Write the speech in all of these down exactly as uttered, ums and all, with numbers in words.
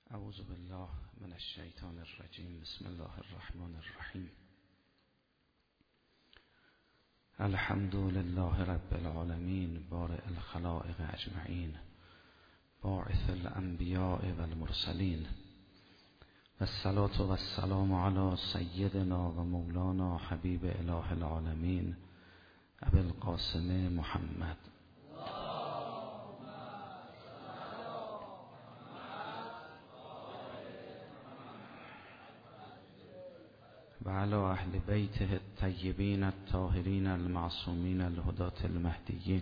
اعوذ بالله من الشیطان الرجیم. بسم الله الرحمن الرحیم. الحمد لله رب العالمین بارئ الخلائق اجمعین باعث الانبیاء والمرسلین والصلاة والسلام علی سیدنا و مولانا حبیب اله العالمین ابی القاسم محمد و علی اهل بیته الطیبین الطاهرین المعصومین الهداة المهدیین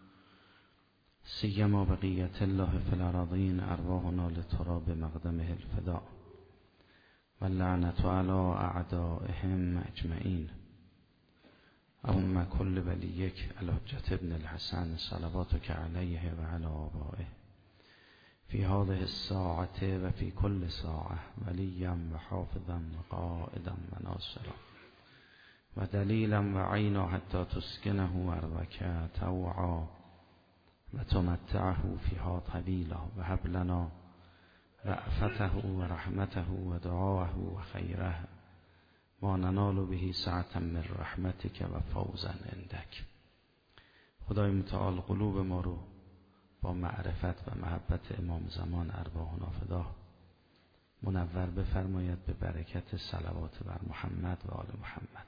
سیما بقیة الله فی الارضین ارواحنا لتراب مقدمه الفداء و اللعنة علی اعدائهم اجمعین. اللهم کل ولیک الحجة ابن الحسن صلواتک علیه و علی آبائه فی هذه الساعة و فی کل ساعة ولیا و حافظا و قائدا و ناصرا و دلیلا و عینا حتی تسکنه ارضک طوعا و تمتعه فیها طویلا و هب لنا رأفته و رحمته و دعاه و خیره ما ننال به سعة من رحمتک و فوزا عندک. خدای متعال قلوب ما رو با معرفت و محبت امام زمان ارواحنا فدا منور بفرماید به برکت صلوات بر محمد و آل محمد.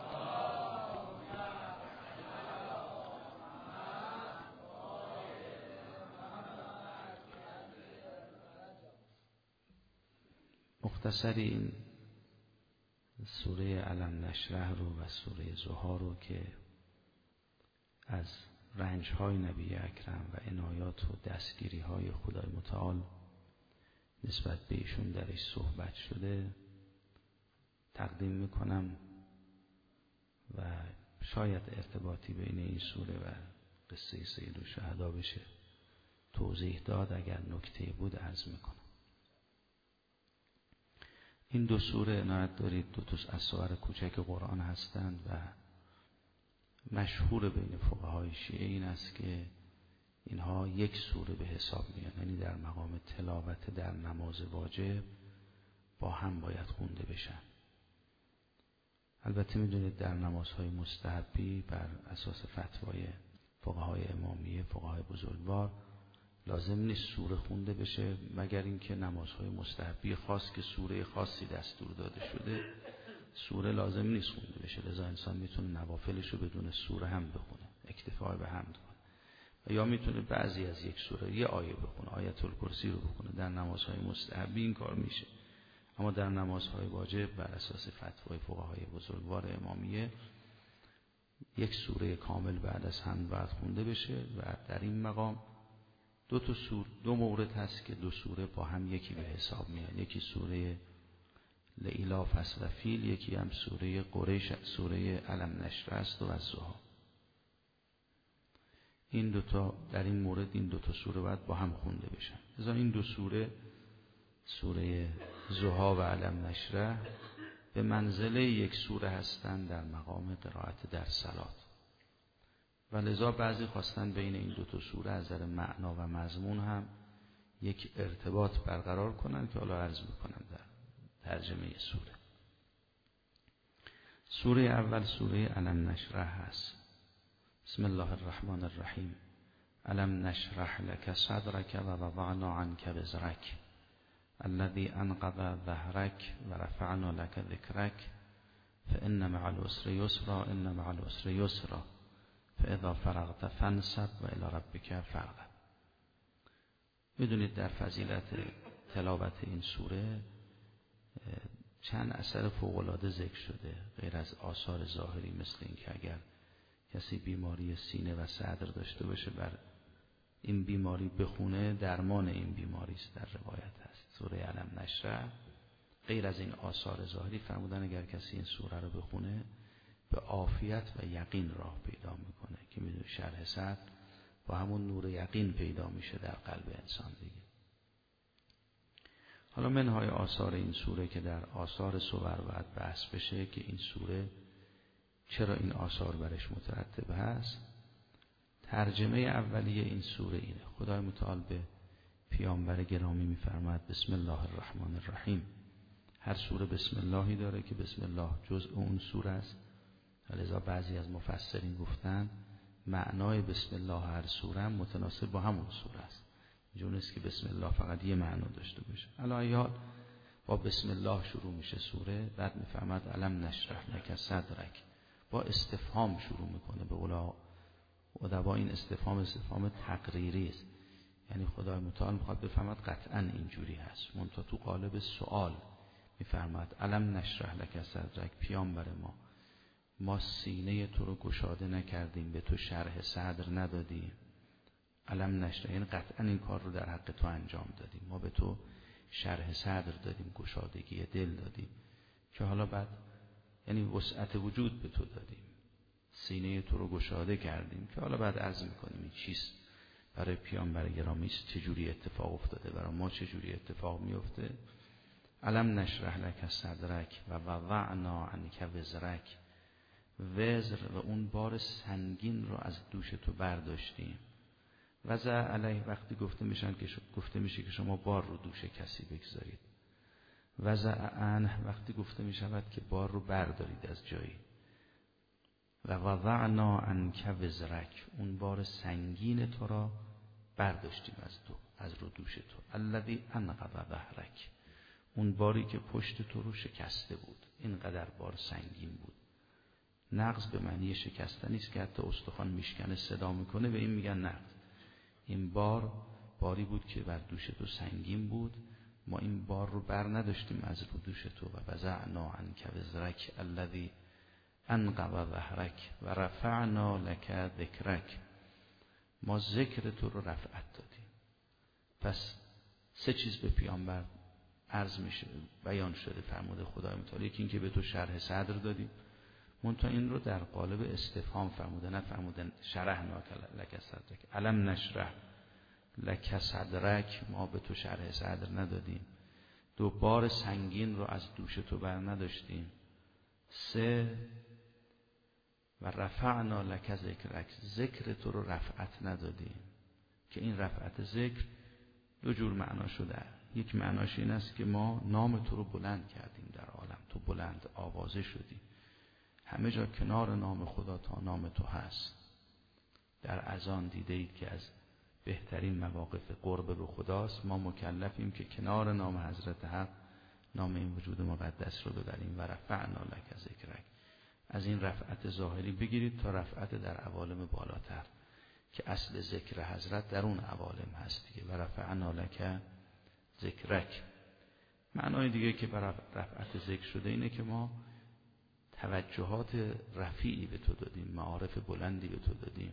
مختصری این سوره علم نشرح رو و سوره زها رو که از رنج‌های نبی اکرم و عنایات و دستگیری‌های خدای متعال نسبت به ایشون درش صحبت شده تقدیم میکنم و شاید ارتباطی بین این سوره و قصه سید الشهدا بشه توضیح داد. اگر نکته بود عرض میکنم. این دو سوره عنایت دارید دو تا از سور کوچک قرآن هستند و مشهور بین فقهای شیعه این است که اینها یک سوره به حساب میان، یعنی در مقام تلاوت در نماز واجب با هم باید خونده بشن. البته میدونید در نمازهای مستحبی بر اساس فتوای فقهای امامیه فقهای بزرگوار لازم نیست سوره خونده بشه مگر اینکه نمازهای مستحبی خاص که سوره خاصی دستور داده شده سوره لازم نیست خونده بشه، لذا انسان میتونه نوافلش رو بدون سوره هم بخونه، اکتفا به حمد کنه، و یا میتونه بعضی از یک سوره یه آیه بخونه، آیت الکرسی رو بخونه. در نمازهای مستحبی این کار میشه، اما در نمازهای واجب بر اساس فتوای فقهای بزرگوار امامیه یک سوره کامل بعد از حمد باید خونده بشه. و در این مقام دو تا سور دو مورد هست که دو سوره با هم یکی به حساب میاد. یکی سوره لإلاف است و فیل، یکی هم سوره قریش سوره علم نشرح است و الضحی. این دو تا در این مورد این دو تا سوره باید با هم خونده بشن. لذا این دو سوره سوره ضحی و علم نشرح به منزله یک سوره هستند در مقام قرائت در صلات و لذا بعضی خواستن بین این دو تا سوره از نظر معنا و مضمون هم یک ارتباط برقرار کنن که حالا عرض میکنم در ترجمه سوره. سوره اول سوره علم نشرح هست. بسم الله الرحمن الرحیم. علم نشرح لك صدرك و وضعنا عنك وزرك الذي انقض ظهرك و رفعنا لك ذكرك فإن مع العسر يسرا إن مع العسر يسرا فاذا فرغت فانصب و الی ربک فارغب. میدونید در فضیلت تلاوت این سوره چند اثر فوق‌العاده ذکر شده غیر از آثار ظاهری، مثل این که اگر کسی بیماری سینه و صدر داشته باشه بر این بیماری بخونه درمان این بیماری است. در روایت هست سوره علم نشرح غیر از این آثار ظاهری فرمودن اگر کسی این سوره رو بخونه به عافیت و یقین راه پیدا میکنه که میدونی شرح صدر با همون نور یقین پیدا میشه در قلب انسان دیگه. حالا منهای آثار این سوره که در آثار سور باید بحث بشه که این سوره چرا این آثار برش مترتب هست. ترجمه اولیه این سوره اینه. خدای متعال به پیامبر گرامی می‌فرماید بسم الله الرحمن الرحیم. هر سوره بسم اللهی داره که بسم الله جزء اون سوره است. لذا بعضی از مفسرین گفتن معنای بسم الله هر سوره هم متناسب با همون سوره است. اینجوری نیست که بسم الله فقط یه معنا داشته باشه. علاوه با بسم الله شروع میشه سوره، بعد میفرماد الم نشرح لک صدرک، با استفهام شروع میکنه. به قول ادبا این استفهام استفهام تقریری است، یعنی خدای متعال میخواد بفهمد قطعا اینجوری هست، منتها تو قالب سوال میفرماد الم نشرح لک صدرک، پیامبر ما ما سینه تو رو گشاده نکردیم، به تو شرح صدر ندادیم. الم نشرح یعنی قطعا این کار رو در حق تو انجام دادیم، ما به تو شرح صدر دادیم، گشادگی دل دادیم، که حالا بعد یعنی وسعت وجود به تو دادیم، سینه تو رو گشاده کردیم، که حالا بعد عرض میکنیم این چیست برای پیامبر گرامی، چجوری اتفاق افتاده، برای ما چجوری اتفاق میفته. الم نشرح لک صدرک و وضعنا عنک وزرک، وزر و اون بار سنگین رو از دوش تو برداشتیم. وضع علیه وقتی گفته میشن که گفته میشه که شما بار رو دوش کسی بگذارید. وضع عنه وقتی گفته میشود که بار رو بردارید از جایی. و وضعنا عنک وزرک، اون بار سنگین تو را برداشتیم از تو، از رو دوش تو. الذی انقض ظهرک، اون باری که پشت تو رو شکسته بود، اینقدر بار سنگین بود. نقض به معنی شکستن نیست که حتی استخوان میشکنه صدا میکنه، به این میگن نقض. این بار باری بود که بر دوش تو سنگین بود، ما این بار رو بر نداشتیم از رو دوش تو. و وضعنا عنک وزرک الذی انقض ظهرک و رفعنا لک ذکرک، ما ذکر تو رو رفعت دادیم. پس سه چیز به پیامبر عرض میشه، بیان شده فرموده خدای متعال. یکی این که به تو شرح صدر دادیم، منتها این رو در قالب استفهام فرموده، نه فرمودن شرحنا لک صدرک. الم نشرح لک صدرک، ما به تو شرح صدر ندادیم. دو، بار سنگین رو از دوش تو بر نداشتیم. سه، و رفعنا لک ذکرک، ذکر تو رو رفعت ندادیم. که این رفعت ذکر دو جور معنا شده. یک معناش این است که ما نام تو رو بلند کردیم در عالم، تو بلند آوازه شدی، همه جا کنار نام خدا تا نام تو هست. در اذان دیده اید که از بهترین مواقف قرب به خداست. ما مکلفیم که کنار نام حضرت حق نام این وجود مقدس رو ببریم. و رفعنا لک ذکرک، از این رفعت ظاهری بگیرید تا رفعت در عوالم بالاتر، که اصل ذکر حضرت در اون عوالم هست دیگه. و رفعنا لک ذکرک. معنای دیگه که بر رفعت ذکر شده اینه که ما توجهات رفیعی به تو دادیم، معارف بلندی به تو دادیم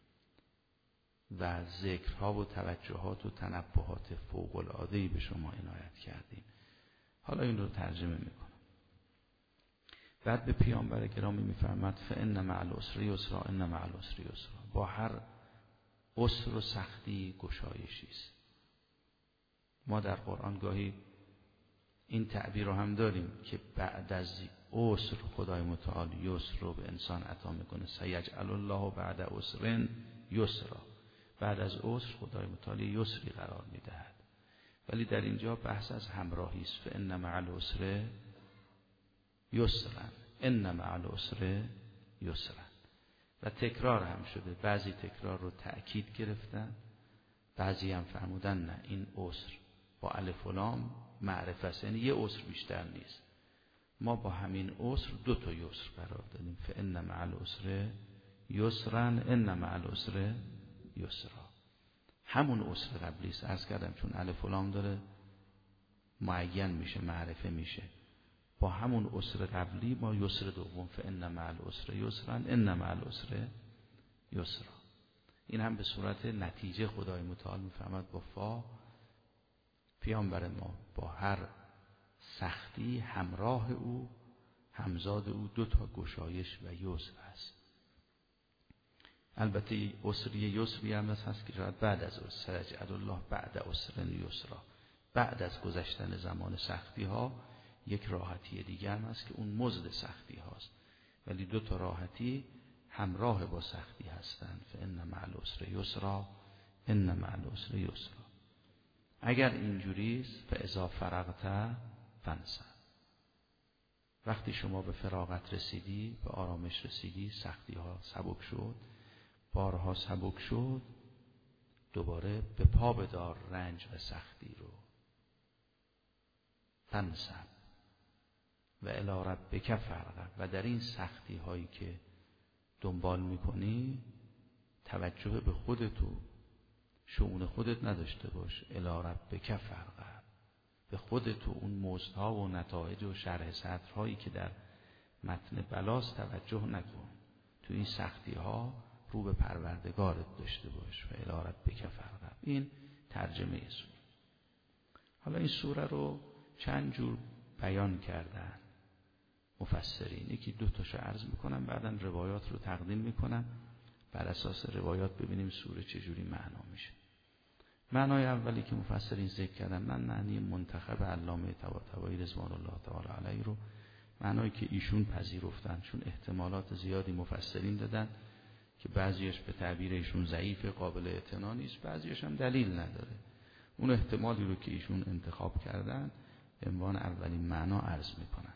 و ذکرها و توجهات و تنبهات فوق العاده‌ای به شما عنایت کردیم. حالا این رو ترجمه میکنم. بعد به پیامبر گرامی میفرماد فإن مع العسر یسرا، ان مع العسر یسرا، با هر عسر و سختی گشایشی است. ما در قرآن گاهی این تعبیر رو هم داریم که بعد از عسر خدای متعال یسر رو به انسان عطا میکنه. سیجعل الله بعد عسر یسرا، بعد از عسر خدای متعال یسری قرار میدهد. ولی در اینجا بحث از همراهی است. فإن مع العسر یسرا، ان مع العسر یسرا. و تکرار هم شده، بعضی تکرار رو تأکید گرفتن، بعضی هم فرمودن نه این عسر با الف و لام معرفه است، یعنی یه عسر بیشتر نیست. ما با همین عسر دو تا یسر قرار دادیم. فإن مع العسر یسرا ان مع العسر یسرا. همون عسر قبلی است، عرض کردم چون الف و لام داره معین میشه، معرفه میشه. با همون عسر قبلی ما یسر دوم فإن مع العسر یسرا ان مع العسر یسرا. این هم به صورت نتیجه خدای متعال میفرماد با فا، پیامبر ما با هر سختی همراه او، همزاد او دو تا گشایش و یسر است. البته عسری یسری هم هست که شاید بعد از عسر، سیجعل الله بعد عسر یسرا، بعد از گذشتن زمان سختی ها یک راحتی دیگه هم هست که اون مزد سختی هاست، ولی دو تا راحتی همراه با سختی هستند. فإن مع العسر یسرا ان مع العسر یسرا. اگر اینجوریست فاذا فرغت فانصب، وقتی شما به فراغت رسیدی، به آرامش رسیدی، سختی ها سبک شد، بارها سبک شد، دوباره به پا بدار رنج و سختی رو. فانصب و الی ربک فارغب، و در این سختی هایی که دنبال میکنی توجه به خودت و شؤون خودت نداشته باش. الی ربک فارغب، به خودت و اون مزدها و نتایج و شرح سطرهایی که در متن بلاست توجه نکن. تو این سختی ها رو به پروردگارت داشته باش. و الی ربک فارغب. این ترجمه سوره. حالا این سوره رو چند جور بیان کردن مفسرین. یکی دو تاشو عرض میکنم، بعداً روایات رو تقدیم میکنم، بر اساس روایات ببینیم سوره چجوری معنا میشه. معنای اولی که مفسرین ذکر کردن، من معنی منتخب علامه طباطبایی رضوان الله تعالی علیه رو، معنایی که ایشون پذیرفتن، چون احتمالات زیادی مفسرین دادن که بعضیش به تعبیر ایشون ضعیف، قابل اعتنا نیست، بعضیش هم دلیل نداره. اون احتمالی رو که ایشون انتخاب کردن به عنوان اولین معنا عرض میکنن.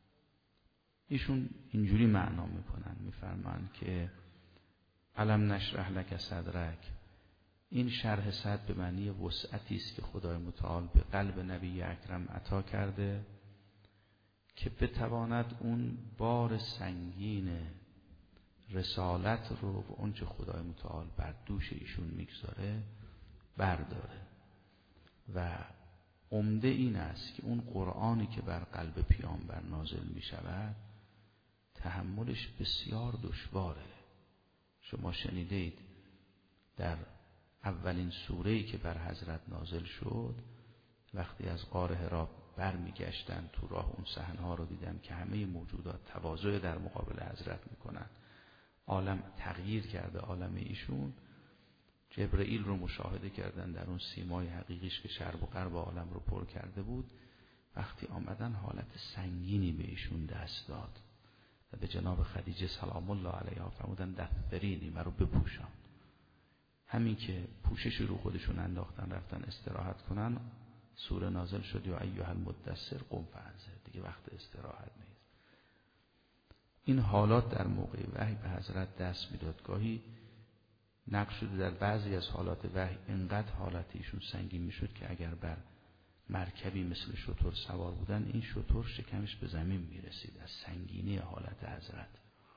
ایشون اینجوری معنا میکنن، میفرمان که الم نشرح لک صدرک، این شرح صدر به معنی وسعتی است که خدای متعال به قلب نبی اکرم عطا کرده که بتواند اون بار سنگین رسالت رو و اون چه خدای متعال بر دوش ایشون میگذاره برداره. و عمده این است که اون قرآنی که بر قلب پیامبر نازل می شود تحملش بسیار دشواره. شما شنیدید در اولین سوره‌ای که بر حضرت نازل شد، وقتی از غار حرا برمی گشتن تو راه، اون صحنه‌ها رو دیدن که همه موجودات تواضع در مقابل حضرت میکنن، عالم تغییر کرده، عالم ایشون. جبرئیل رو مشاهده کردن در اون سیمای حقیقیش که شرق و غرب عالم رو پر کرده بود. وقتی آمدن حالت سنگینی به ایشون دست داد و به جناب خدیجه سلام الله علیها فرمودن دثرینی، من رو بپوشان. همین که پوشش رو خودشون انداختن رفتن استراحت کنن، سوره نازل شد یا ایها المدثر قم فانذر، دیگه وقت استراحت نیست. این حالات در موقع وحی به حضرت دست میداد. گاهی نقل شده در بعضی از حالات وحی انقدر حالت ایشون سنگین میشد که اگر بر مرکبی مثل شتر سوار بودن، این شتر شکمش به زمین میرسید از سنگینی حالت حضرت.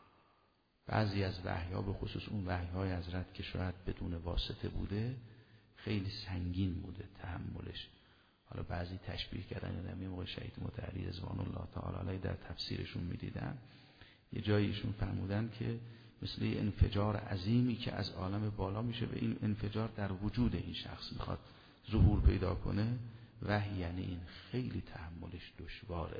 بعضی از وحی‌ها به خصوص اون وحی‌های حضرت که شاید بدون واسطه بوده خیلی سنگین بوده تحملش. حالا بعضی تشبیه کردن، یادم یه موقع شهید مطهری رضوان الله تعالی علیه در تفسیرشون میدیدم، یه جایی ایشون فرمودن که مثل یه انفجار عظیمی که از عالم بالا میشه و این انفجار در وجود این شخص میخواد ظهور پیدا کنه. وحی یعنی این خیلی تحملش دشواره.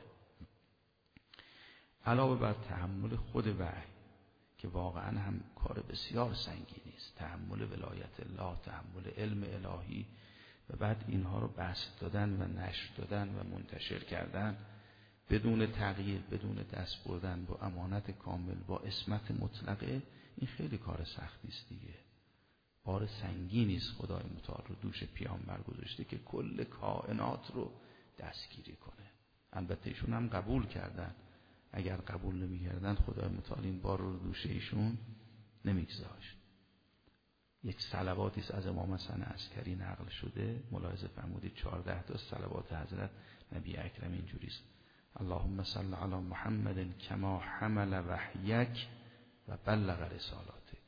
علاوه بر تحمل خود وحی که واقعا هم کار بسیار سنگینی است، تحمل ولایت الله، تحمل علم الهی، و بعد اینها رو بسط دادن و نشر دادن و منتشر کردن بدون تغییر، بدون دست بردن، با امانت کامل، با عصمت مطلقه، این خیلی کار سختی است دیگه. بار سنگینی است خدای متعال رو دوش پیامبر گذاشته که کل کائنات رو دستگیری کنه. البته ایشون هم قبول کردن، اگر قبول نمی کردن خدای متعال این بار رو دوش ایشون نمیگذاشت. یک صلواتی است از امام حسن عسکری نقل شده، ملاحظه فرمودید چهارده تا صلوات حضرت نبی اکرم اینجوری است: اللهم صل علی محمد کما حمل وحیک و بلغ رسالاتک.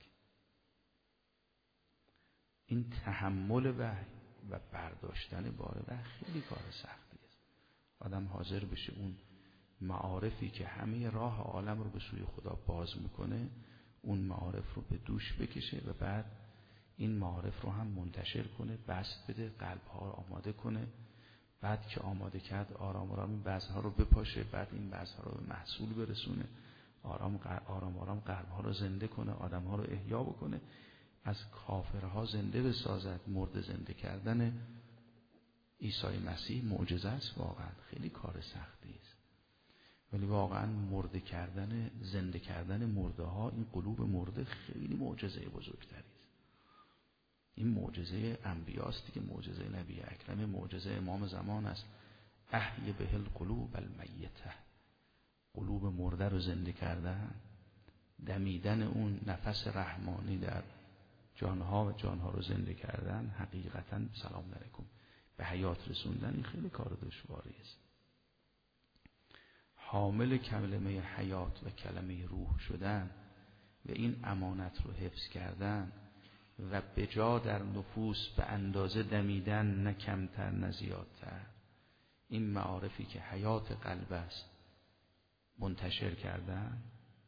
این تحمل وحی و برداشتن بار وحی خیلی کار سختی است. آدم حاضر بشه اون معارفی که همه راه عالم رو به سوی خدا باز میکنه، اون معارف رو به دوش بکشه و بعد این معارف رو هم منتشر کنه، بسط بده، قلب‌ها رو آماده کنه. بعد که آماده کرد آرام آرام این بذرها رو بپاشه، بعد این بذرها رو به محصول برسونه، آرام آرام آرام قلب‌ها رو زنده کنه، آدم‌ها رو احیا بکنه، از کافرها زنده بسازد. مرده زنده کردن عیسی مسیح معجزه است، واقعا خیلی کار سختی است، ولی واقعا مرده کردن، زنده کردن مرده ها، این قلوب مرده، خیلی معجزه بزرگتری است. این معجزه انبیاست دیگه، معجزه نبی اکرم، معجزه امام زمان است. احی به القلوب المیته، قلوب مرده رو زنده کردن، دمیدن اون نفس رحمانی در جانها و جانها رو زنده کردن، حقیقتا سلام علیکم به حیات رسوندن، این خیلی کار دشواری است. حامل کلمه حیات و کلمه روح شدن و این امانت رو حفظ کردن و به جا در نفوس به اندازه دمیدن، نه کمتر نه زیادتر، این معارفی که حیات قلب است منتشر کردن،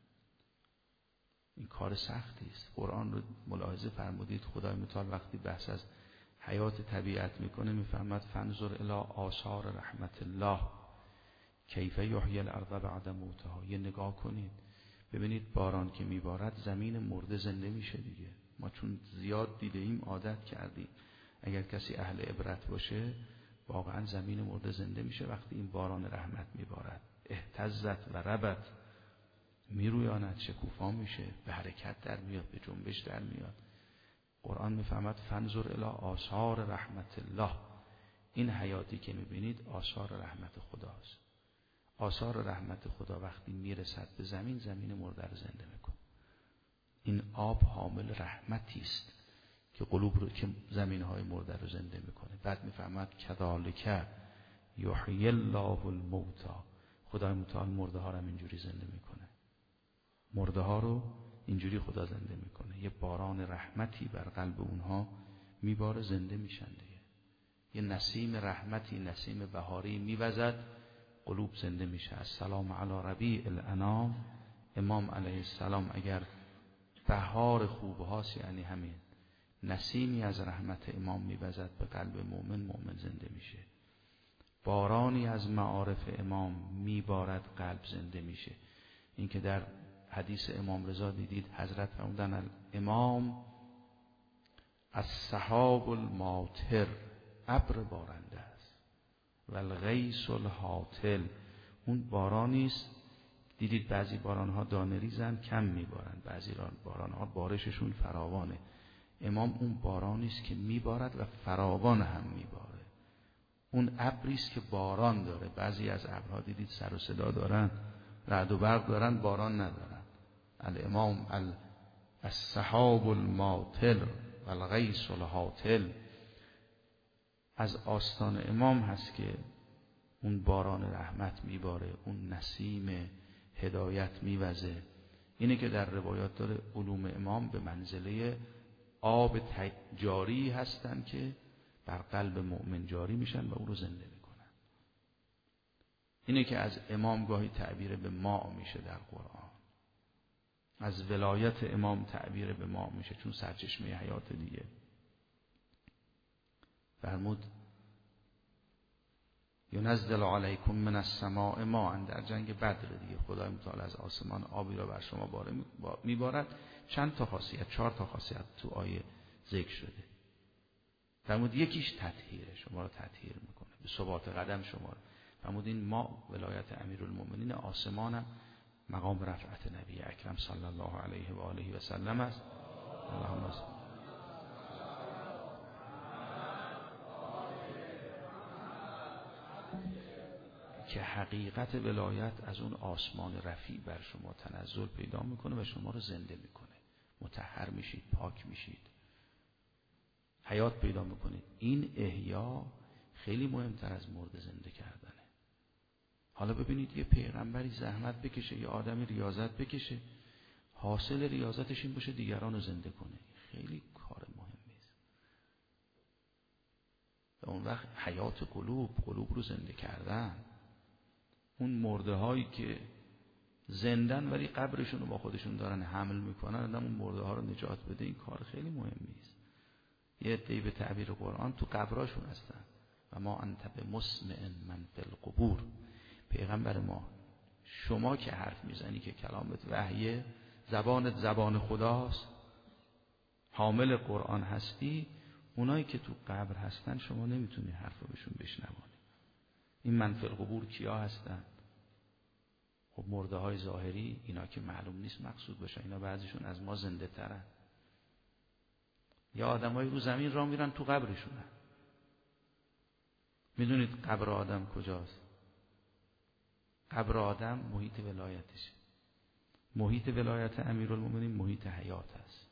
این کار سختی است. قرآن رو ملاحظه فرمودید خدای متعال وقتی بحث از حیات طبیعت میکنه میفرماد فانظر الی آثار رحمت الله کیف یحیی الارض بعد موتها. یه نگاه کنید ببینید باران که میبارد زمین مرده زنده میشه دیگه. ما چون زیاد دیدیم عادت کردیم، اگر کسی اهل عبرت باشه واقعا زمین مرده زنده میشه وقتی این باران رحمت میبارد. اهتزت و ربت، میرویاند، شکوفا میشه، به حرکت در میاد، به جنبش در میاد. قرآن میفهمد فانظر الی آثار رحمت الله، این حیاتی که میبینید آثار رحمت خداست. آثار رحمت خدا وقتی میرسد به زمین، زمین مرده رو زنده میکنه. این آب حامل رحمتی است که قلوب رو، که زمینهای مرده رو زنده میکنه. بعد میفهمد کذالک یحیی الله الموتى، خدای متعال مرده ها رو هم اینجوری زنده میکنه. مرده ها رو اینجوری خدا زنده میکنه، یه باران رحمتی بر قلب اونها میباره، زنده میشن دیگه. یه نسیم رحمتی، نسیم بهاری میوزد، قلوب زنده میشه. السلام علی ربیع الانام، امام علیه السلام اگر بهار خوب هاست یعنی همین نسیمی از رحمت امام میوزد به قلب مؤمن، مؤمن زنده میشه. بارانی از معارف امام میبارد، قلب زنده میشه. این که در حدیث امام رضا دیدید حضرت فرمودن الامام السحاب الماطر، ابر بارنده است، و الغیث الهاطل، اون بارانی است دیدید بعضی بارانها دانه ریزن کم میبارن، بعضی بارانها بارششون فراوانه. امام اون بارانی است که میبارد و فراوان هم میباره. اون ابری است که باران داره. بعضی از ابرها دیدید سر و صدا دارن، رعد و برق دارن، باران ندارن. الامام السحاب الماطر و الغیث الهاطل، از آستان امام هست که اون باران رحمت میباره، اون نسیم هدایت میوزه. اینه که در روایات داره علوم امام به منزله آب جاری هستن که بر قلب مؤمن جاری میشن و او رو زنده میکنن. اینه که از امام گاهی تعبیر به ماء میشه در قرآن، از ولایت امام تعبیر به ماء میشه چون سرچشمه حیات دیگه. فرمود ینزل علیکم من السماء ماء، در جنگ بدر دیگه خدای متعال از آسمان آبی را بر شما باره میبارد. چند تا خاصیت، چهار تا خاصیت تو آیه ذکر شده. فرمود یکیش تطهیره، شما را تطهیر میکنه، به ثبات قدم شما را. فرمود این ما ولایت امیرالمومنین، آسمانم مقام رفعت نبی اکرم صلی الله علیه و آله و سلم است. اللهم صل که حقیقت ولایت از اون آسمان رفیع بر شما تنزل پیدا میکنه و شما رو زنده میکنه، مطهر میشید، پاک میشید، حیات پیدا میکنید. این احیا خیلی مهمتر از مرده زنده کردنه. حالا ببینید یه پیغمبری زحمت بکشه، یه آدمی ریاضت بکشه، حاصل ریاضتش این باشه دیگران رو زنده کنه، خیلی کار مهمی است. و اون وقت حیات قلوب، قلوب رو زنده کردن. اون مرده هایی که زندن ولی قبرشون رو با خودشون دارن حمل میکنن، آدم اون مرده ها رو نجات بده، این کار خیلی مهمی است. یه عده‌ای به تعبیر قرآن تو قبراشون هستن و ما انت بمسمع من فی القبور. پیغمبر ما، شما که حرف میزنی که کلامت وحیه، زبانت زبان خداست، حامل قرآن هستی، اونایی که تو قبر هستن شما نمیتونی حرف رو بهشون بشنوانی. این من فی القبور کیا هستن؟ خب مرده های ظاهری، اینا که معلوم نیست مقصود باشه، اینا بعضیشون از ما زنده ترن. یا آدمایی رو زمین راه میرن تو قبرشونن. میدونید قبر آدم کجاست؟ قبر آدم محیط ولایتشه. محیط ولایت امیرالمومنین محیط حیات است.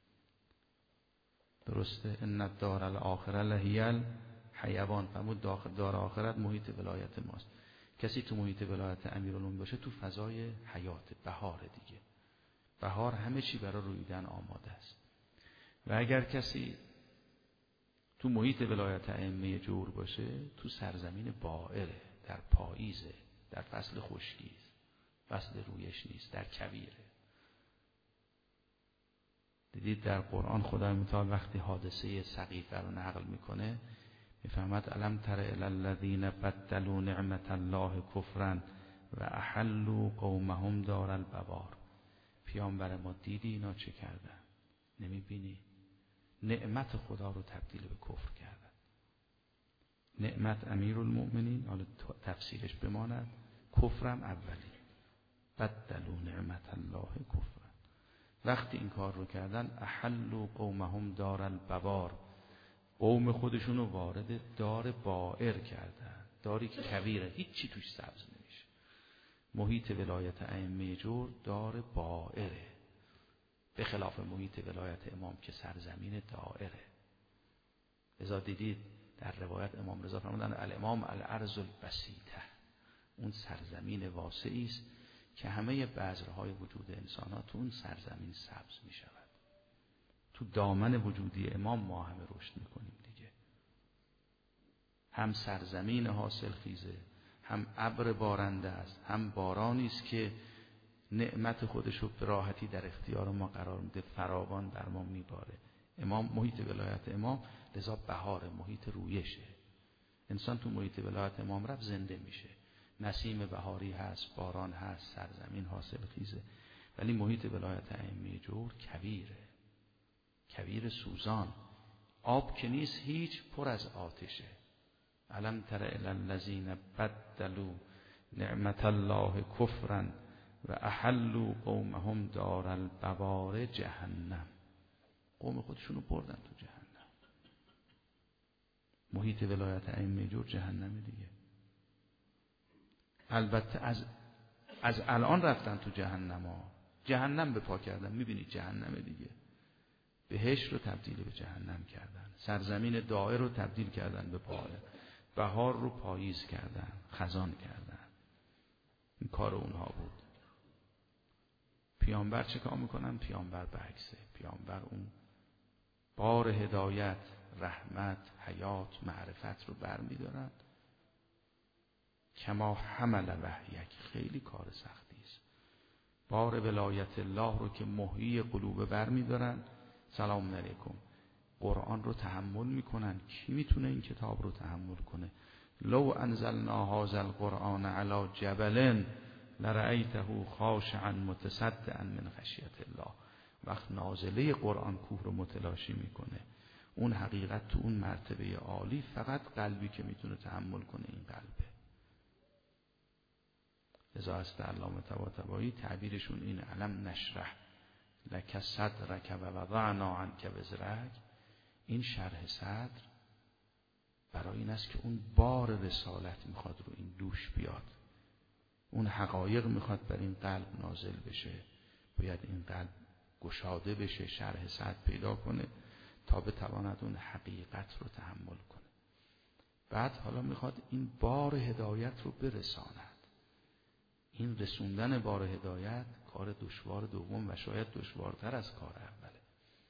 درسته؟ ان الدار الاخره لهی الحیوان. فرمود دار آخرت محیط ولایت ماست. کسی تو محیط ولایت امیرالمومنین باشه تو فضای حیات، بهار دیگه. بهار همه چی برای رویدن آماده است. و اگر کسی تو محیط ولایت ائمه جور باشه تو سرزمین بائره، در پاییزه، در فصل خشکی است، فصل رویش نیست، در کویره. دیدید در قرآن خدای متعال وقتی حادثه سقیفه رو نقل میکنه میفهمد الم تر الی الذین بدلوا نعمت الله کفرا و احلوا قومهم دار البوار. پیامبر ما دیدی اینا چه کردن؟ نمیبینی؟ نعمت خدا رو تبدیل به کفر کردن. نعمت امیرالمومنین، حالا تفسیرش بماند، کفرم اولی. بدلوا نعمت الله کفرا. وقتی این کار رو کردن احلوا قومهم دار البوار، قوم خودشون رو وارد دار بائر کردن. داری که کویره، هیچی توش سبز نمیشه. محیط ولایت ائمه جور دار بائره، به خلاف محیط ولایت امام که سرزمین دائره. لذا دیدید در روایت امام رضا فرمودن الامام الارض البسیطه، اون سرزمین واسعی است که همه بذرهای وجود انسان ها تو اون سرزمین سبز می شود. تو دامن وجودی امام ما همه رشد می کنیم دیگه. هم سرزمین حاصل خیزه، هم ابر بارنده است، هم بارانی است که نعمت خودش رو به راحتی در اختیار ما قرار میده، فراوان بر ما میباره. امام محیط ولایت امام لذا بهار، محیط رویشه. انسان تو محیط ولایت امام رفت زنده میشه. نسیم بهاری هست، باران هست، سرزمین حاصل خیزه. ولی محیط ولایت ائمه جور کویره، کویر سوزان. آب که نیست هیچ، پر از آتشه. الم تر الی الذین بدلوا نعمت الله کفرا و احلوا قومهم دار البوار جهنم. قوم خودشونو بردن تو جهنم. محیط ولایت ائمه جور جهنم دیگه. البته از از الان رفتن تو جهنم ها. جهنم به پا کردن. میبینید جهنم دیگه. بهشت رو تبدیل به جهنم کردن. سرزمین دائر رو تبدیل کردن به بائر. بهار رو پاییز کردن، خزان کردن. این کار اونها بود. پیامبر چه کار میکنن؟ پیامبر برعکسه. پیامبر اون بار هدایت، رحمت، حیات، معرفت رو برمیدارن. کما حمل وحیک، خیلی کار سختی است. بار ولایت الله رو که محیی قلوب برمیدارن. سلام علیکم. قرآن رو تحمل میکنن. کی میتونه این کتاب رو تحمل کنه؟ لو انزلنا هذا القرآن علی جبل لرأیته خاشعا متصدعا من خشیت الله. وقت نازله قرآن کوه رو متلاشی میکنه. اون حقیقت تو اون مرتبه عالی فقط قلبی که میتونه تحمل کنه این قلبه. لذا است علامه طباطبایی تعبیرشون این علم نشرح لک صدرک و وضعنا عنک وزرک. این شرح صدر برای این است که اون بار رسالت میخواد رو این دوش بیاد. اون حقایق میخواد بر این قلب نازل بشه. باید این قلب گشاده بشه، شرح صدر پیدا کنه تا بتواند اون حقیقت رو تحمل کنه. بعد حالا میخواد این بار هدایت رو برساند. این رسوندن بار هدایت کار دشوار دوم و شاید دشوارتر از کار اوله.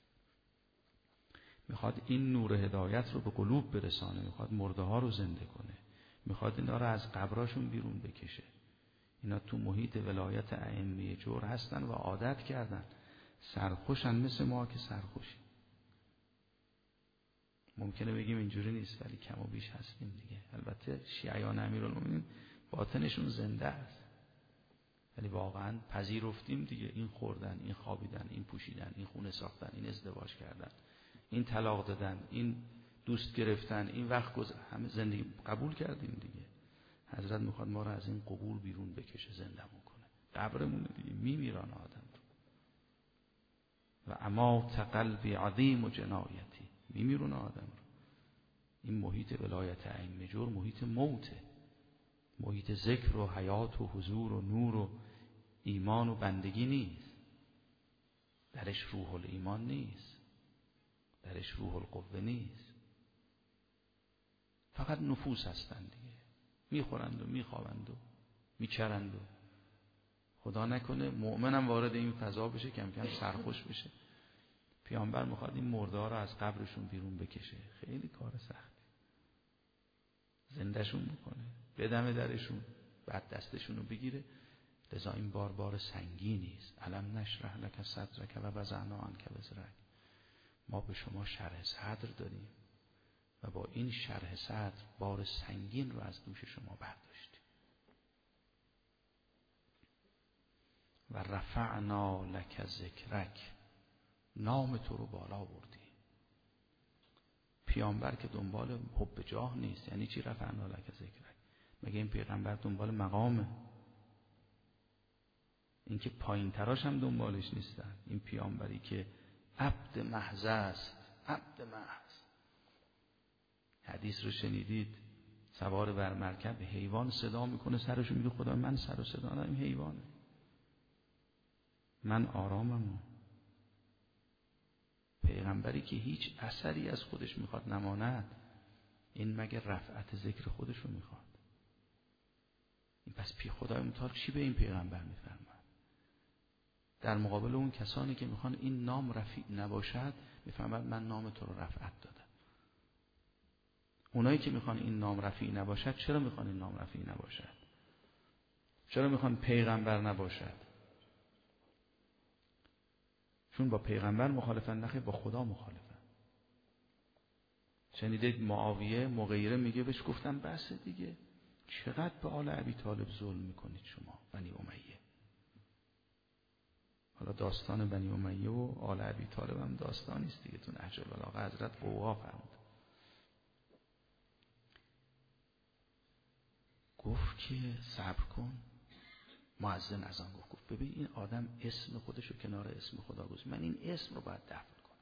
میخواد این نور هدایت رو به قلوب برسانه، میخواد مرده ها رو زنده کنه، میخواد اینا رو از قبراشون بیرون بکشه. اینا تو محیط ولایت ائمه جور هستن و عادت کردن، سرخوشن مثل ما که سرخوشیم. ممکنه بگیم اینجوری نیست ولی کم و بیش هستیم دیگه. البته شیعیان امیرالمومنین باطنشون زنده است، ولی واقعا پذیرفتیم دیگه. این خوردن، این خوابیدن، این پوشیدن، این خونه ساختن، این ازدواج کردن، این طلاق دادن، این دوست گرفتن، این وقت گذر، همه زندگی قبول کردیم دیگه. حضرت میخواد ما رو از این قبول بیرون بکشه، زنده‌مون کنه. قبرمون دیگه میمیران آدم رو. و امات قلبی عظیم و جنایتی، میمیرونه آدم رو. این محیط ولایت ائمه جور محیط موته، محیط ذکر و حیات و حضور و نور و ایمان و بندگی نیست. درش روح الایمان نیست، درش روح القوه نیست. فقط نفوس هستن دیگه، میخورند و میخوابند و میچرند و خدا نکنه مؤمنم وارد این فضا بشه کم کم سرخوش بشه. پیامبر میخواد این مرده رو از قبرشون بیرون بکشه، خیلی کار سختی. زندهشون بکنه، بدمه درشون، بعد دستشون رو بگیره. لذا این بار بار سنگینی است. الم نشرح لک صدرک و وضعنا عنک وزرک. ما به شما شرح صدر دادیم و با این شرح صدر بار سنگین رو از دوش شما برداشتیم. و رفعنا لک ذکرک، نام تو رو بالا بردیم. پیامبر که دنبال حب جاه نیست. یعنی چی رفعنا لک ذکرک؟ مگه این پیغمبر دنبال مقامه؟ این که پایین تراش هم دنبالش نیستن. این پیامبری که عبد محض است، عبد محض. حدیث رو شنیدید، سوار بر مرکب حیوان صدا میکنه، سرشو میگه خدا من سر و صدا ندارم، این حیوانه، من آرامم. پیغمبری که هیچ اثری از خودش میخواد نماند، این مگه رفعت ذکر خودش رو میخواد؟ این پس پی خدای متعال چی به این پیغمبر میفرماد؟ در مقابل اون کسانی که میخوان این نام رفیع نباشد، میفرماد من نام تو رو رفعت دادم. اونایی که میخوان این نام رفیع نباشد، چرا میخوان این نام رفیع نباشد؟ چرا میخوان پیغمبر نباشد؟ چون با پیغمبر مخالفن، نخیر با خدا مخالفن. شنیدید معاویه مغیره میگه بهش گفتن بس دیگه، چقدر به آل ابی طالب ظلم میکنید شما بنی امیه. حالا داستان بنی امیه و آل ابی طالب هم داستانی است دیگه. تو نهج البلاغه حضرت قوها فرمود، گفت که صبر کن. مؤذن از آن گفت، گفت ببین این آدم اسم خودشو کنار اسم خدا گذاشت، من این اسم رو باید دفن کنم.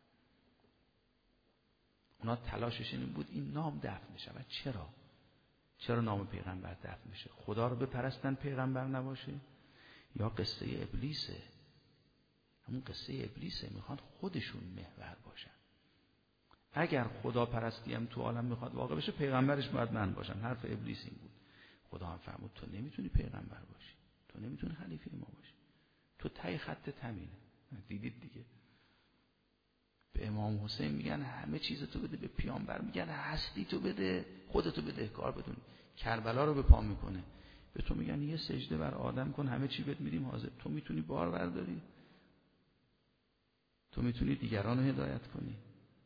اونا تلاشش این بود این نام دفن بشه. و چرا؟ چرا نام پیغمبر دفن بشه؟ خدا رو بپرستن پیغمبر نباشه؟ یا قصه ابلیسه؟ همون قصه ابلیسه، میخوان خودشون محور باشن. اگر خدا پرستی هم تو عالم میخواد واقع بشه، پیغمبرش باید من باشم. حرف ابلیس این بود. خدا هم فرمود تو نمیتونی پیغمبر باشی، تو نمیتونی خلیفه ما باشی، تو تای خط تمینه. دیدید دیگه، به امام حسین میگن همه چیز تو بده، به پیامبر میگن هستی تو بده، خودتو بده کار بدون. کربلا رو به پا میکنه، به تو میگن یه سجده بر آدم کن، همه چی بهت میدیم حاضر. تو میتونی بار برداری؟ تو میتونی دیگران رو هدایت کنی؟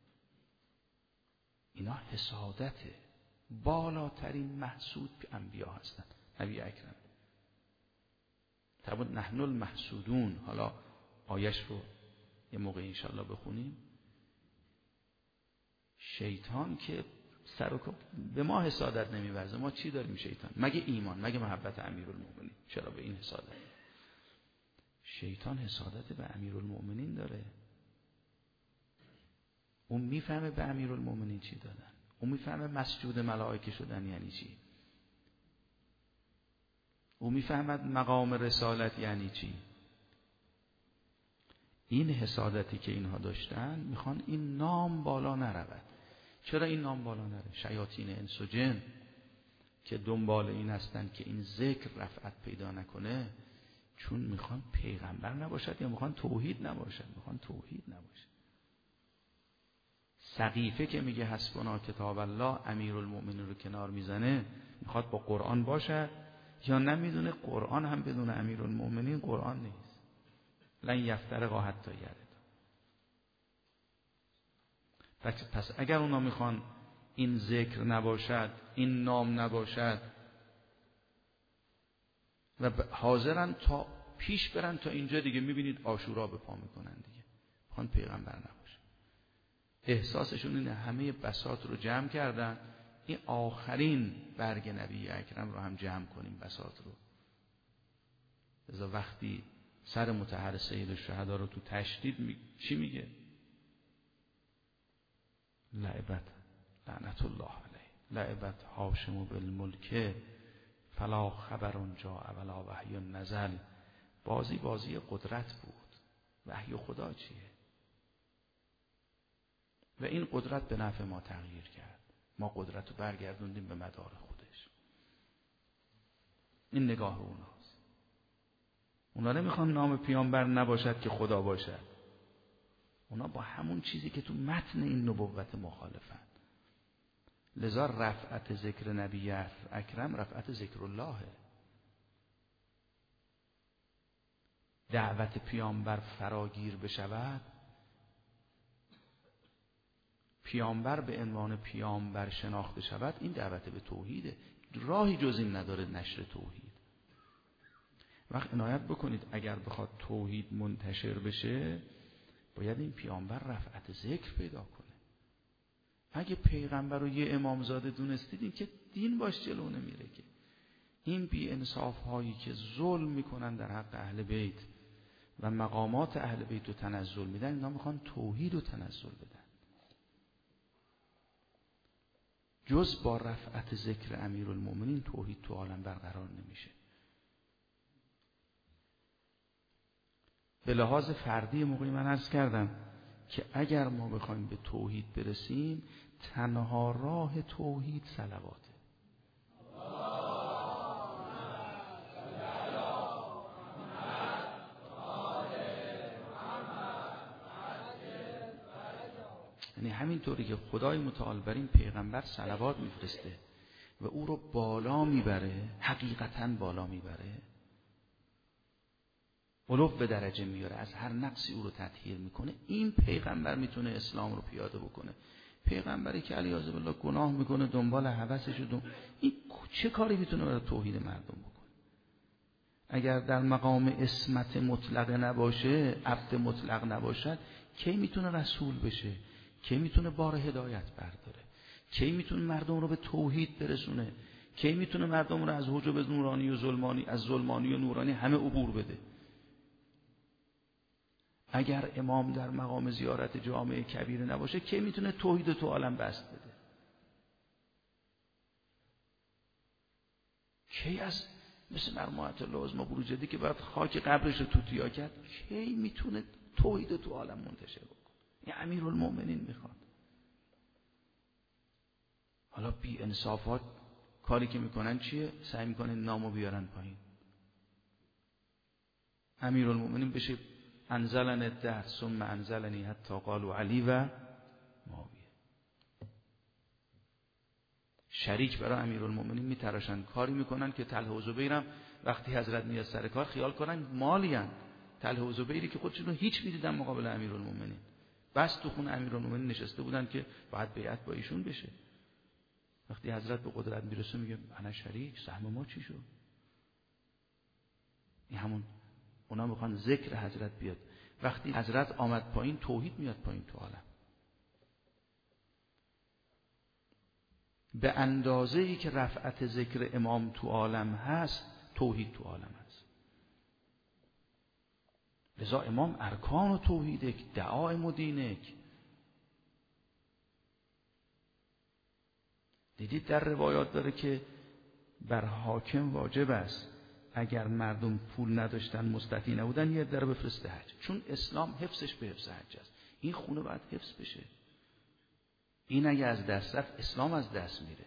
اینا حسادته. بالاترین محسود که انبیا هستن. نبی اکرم طبعا نحن المحسودون. حالا آیش رو یه موقع انشالله بخونیم. شیطان که سر و به ما حسادت نمیورزه. ما چی داریم شیطان؟ مگه ایمان، مگه محبت امیرالمومنین؟ چرا به این حسادت؟ شیطان حسادت به امیرالمومنین داره. اون میفهمه به امیرالمومنین چی دادن، اون میفهمه مسجود ملائکه شدن یعنی چی، اون میفهمد مقام رسالت یعنی چی. این حسادتی که اینها داشتن، میخوان این نام بالا نرود. چرا این نام بالا نره؟ شیاطین انس و جن که دنبال این هستن که این ذکر رفعت پیدا نکنه، چون میخوان پیغمبر نباشد یا میخوان توحید نباشد؟ میخوان توحید نباشد. سقیفه که میگه حسبنا کتاب الله، امیرالمومنین رو کنار میزنه، میخواد با قرآن باشد یا نمیدونه قرآن هم بدون امیرالمومنین قرآن نیست. لن یفترقا حتی یرد. پس اگر اونا میخوان این ذکر نباشد، این نام نباشد و حاضرن تا پیش برن تا اینجا دیگه، میبینید عاشورا به پا میکنن دیگه، میخوان پیغمبر نباشه. احساسشون اینه همه بساط رو جمع کردن، این آخرین برگ نبی اکرم رو هم جمع کنیم بساط رو. لذا وقتی سر مطهر سید الشهدا رو تو تشدید می... چی میگه؟ لعبت لعنت الله علیه لعبت هاشم بالملک فلا خبر جاء ولا وحی نزل. بازی بازی قدرت بود. وحی خدا چیه؟ و این قدرت به نفع ما تغییر کرد. ما قدرت رو برگردوندیم به مدار خودش. این نگاه اوناست. اونا نمیخوان نام پیامبر نباشد که خدا باشد. اونا با همون چیزی که تو متن این نبوت مخالفن. لذا رفعت ذکر نبی اکرم رفعت ذکر اللهه. دعوت پیامبر فراگیر بشود، پیامبر به عنوان پیامبر شناخته شود، این دعوت به توحیده. راهی جز این نداره نشر توحید. وقت عنایت بکنید اگر بخواد توحید منتشر بشه باید این پیامبر رفعت ذکر پیدا کنه. اگه پیغمبر رو یه امامزاده دونستید این که دین باش جلو نمیره که. این بی انصاف هایی که ظلم میکنن در حق اهل بیت و مقامات اهل بیت رو تنزل میدن، اینا میخوان توحید رو تنزل بدن. جز با رفعت ذکر امیرالمومنین توحید تو عالم برقرار نمیشه. به لحاظ فردی موقعی من عرض کردم که اگر ما بخوایم به توحید برسیم تنها راه توحید صلواته. یعنی همینطوری که خدای متعال بر این پیغمبر صلوات میفرسته و او رو بالا میبره، حقیقتاً بالا میبره، علو به درجه میاره، از هر نقصی او رو تطهیر میکنه، این پیغمبر میتونه اسلام رو پیاده بکنه. پیغمبری که علیاذ بالله گناه میکنه دنبال هوسش و این چه کاری میتونه برای توحید مردم بکنه؟ اگر در مقام اسمت مطلق نباشه، عبد مطلق نباشد، کی میتونه رسول بشه؟ کی میتونه بار هدایت برداره؟ کی میتونه مردم رو به توحید برسونه؟ کی میتونه مردم رو از حجب نورانی و ظلمانی، از ظلمانی و نورانی همه عبور بده؟ اگر امام در مقام زیارت جامع کبیر نباشه کی میتونه توحید تو عالم بست بده؟ کی از مثل مرمومت الله عظمی بروجردی که بعد خاک قبرش رو توتیا کرد، کی میتونه توحید تو عالم منتشر بکنه؟ این امیرالمومنین میخواد. حالا بی انصافات کاری که میکنن چیه؟ سعی میکنن نامو بیارن پایین. امیرالمومنین بشه انزلن الدهر ثم انزلنی حتی قالوا علی و معاویه. شریک برای امیرالمومنین میتراشن، کاری میکنن که طلحه و زبیرم وقتی حضرت میاد سر کار خیال کنن مالین. طلحه و زبیری که خودشون رو هیچ میدیدن مقابل امیرالمومنین، بس تو خونه امیرالمومنین نشسته بودن که باید بیعت با ایشون بشه. وقتی حضرت به قدرت میرسه میگه انا شریک، سهم ما چی شد؟ این همون اونا میخوان ذکر حضرت بیاد. وقتی حضرت آمد پایین توحید میاد پایین تو عالم. به اندازه‌ای که رفعت ذکر امام تو عالم هست توحید تو عالم هست. لذا امام ارکان و توحیدک، دعائم و دینک. دیدید در روایات داره که بر حاکم واجب است اگر مردم پول نداشتن مستطیع نبودن یه در بفرسته حج، چون اسلام حفظش به حفظ حج است. این خونه باید حفظ بشه. این اگه از دست رفت اسلام از دست میره.